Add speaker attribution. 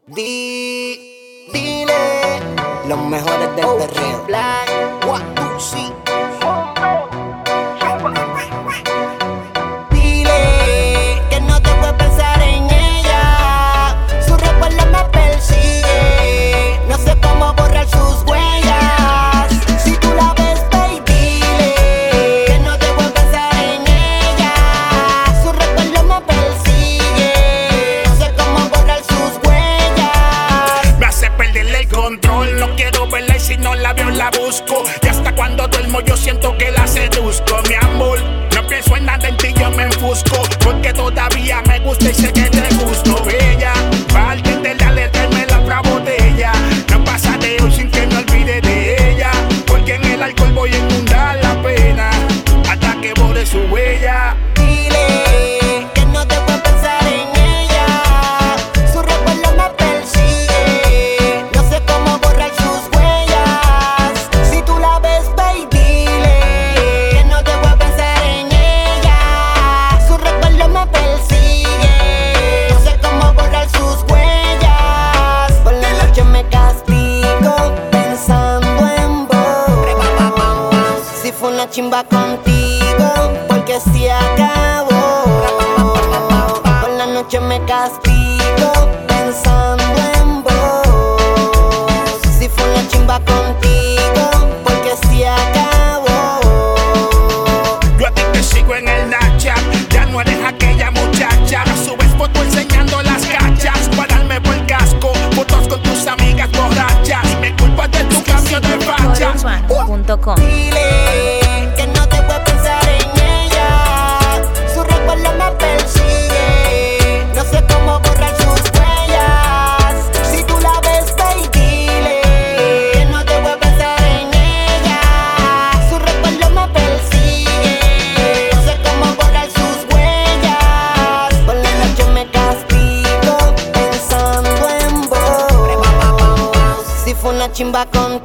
Speaker 1: Dile los mejores del perreo. Black, what you see. Dile que no te puedes pensar en ella. Su recuerdo me persigue. No sé cómo borrar sus huellas. Si tú la ves, baby, dile que no te puedes pensar en ella. Su recuerdo me persigue. No sé cómo borrar sus huellas.
Speaker 2: Me hace perderle el control. No quiero verla y si no la veo la busco. Y hasta cuando duermo yo siento que la seduzco. Mi amor, no pienso en nada en ti, yo me enfusco. Porque todavía me gusta y sé que te gusto. Bella, parte de la letra y me la otra botella. No pasa de hoy sin que me olvide de ella. Porque en el alcohol voy a inundar la pena hasta que borre su huella.
Speaker 1: Dile que no te puedes pensar en ella. Su recuerdo me persigue. No sé cómo borrar sus huellas. Si tú la ves, baby, dile que no te puedes pensar en ella. Su recuerdo me persigue. No sé cómo borrar sus huellas. Por la noche me castigo pensando en vos. Si fue una chimba contigo, porque se acabó. Por la noche me castigo pensando en vos. Si fue una chimba contigo, porque se acabó.
Speaker 2: Yo a ti te sigo en el Snapchat. Ya no eres aquella muchacha. No subes fotos enseñando las cachas. Para darme por el casco. Fotos con tus amigas borrachas. Me culpas de tu cambio de facha.
Speaker 1: Dile que no te puedes pensar en ella. Su recuerdo me persigue. No sé cómo borrar sus huellas. Si tú la ves, baby, dile que no te puedes pensar en ella. Su recuerdo me persigue. No sé cómo borrar sus huellas. Por la noche me castigo pensando en vos. Si fue una chimba con